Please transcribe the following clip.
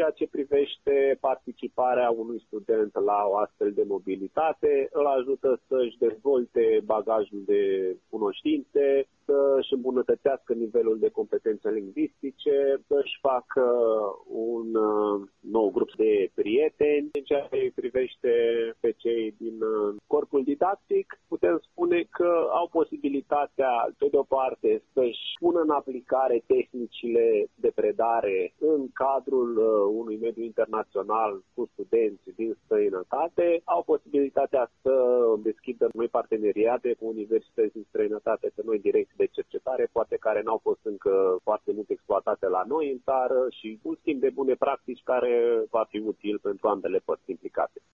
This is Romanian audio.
ceea ce privește participarea unui student la o astfel de mobilitate, îl ajută să-și dezvolte bagajul de cunoștințe, să-și îmbunătățească nivelul de competențe lingvistice, să-și facă un nou grup de prieteni. În ceea ce privește pe cei din corpul didactic, putem spune că au posibilitatea, pe de o parte, să-și pună în aplicare tehnicile de predare în cadrul unui mediu internațional cu studenți din străinătate, au posibilitatea să deschidă noi parteneriate cu universități din străinătate, pe noi direcții de cercetare, poate care n-au fost încă foarte mult exploatate la noi în țară, și un schimb de bune practici care va fi util pentru ambele părți implicate.